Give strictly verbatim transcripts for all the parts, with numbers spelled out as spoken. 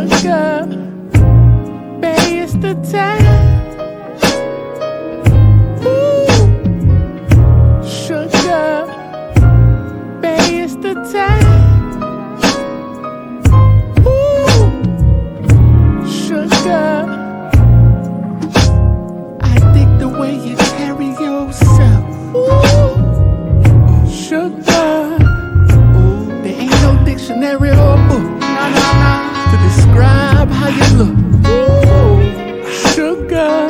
Sugar, babe, it's the time. Ooh, sugar, babe, it's the time. Ooh, sugar, I dig the way you carry yourself. Ooh, sugar, ooh, there ain't no dictionary or book to describe how you look. Ooh, sugar,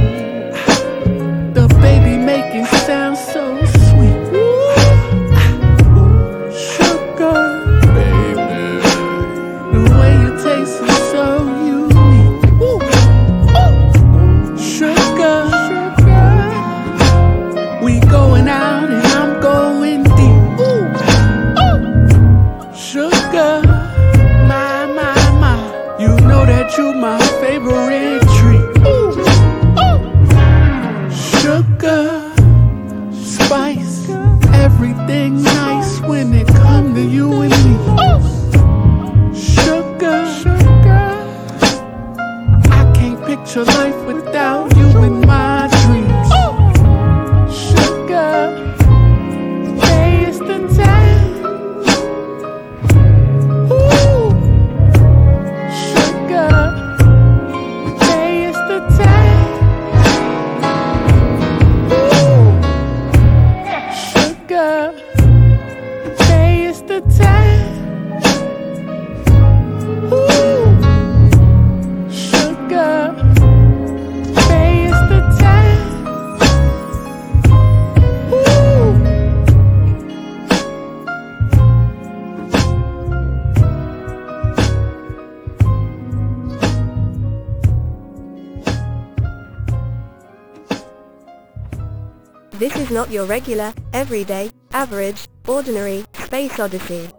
the baby making sound so sweet. Ooh, sugar, baby, the way you taste is so unique. Ooh, ooh, sugar, sugar, we going out and I'm going deep. Ooh, ooh, sugar. You know that you my favorite treat. Ooh, ooh. Sugar, spice, everything nice when it come to you and me. Ooh. Sugar, sugar, I can't picture life without you in my dreams. Ooh. Sugar, hey, it's the time. Say it's the time. Ooh, sugar, say it's the time. Ooh. This is not your regular, everyday, average, ordinary, Space Odyssey.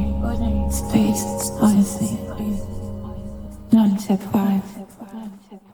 Ordinary, Space Odyssey. None tip five.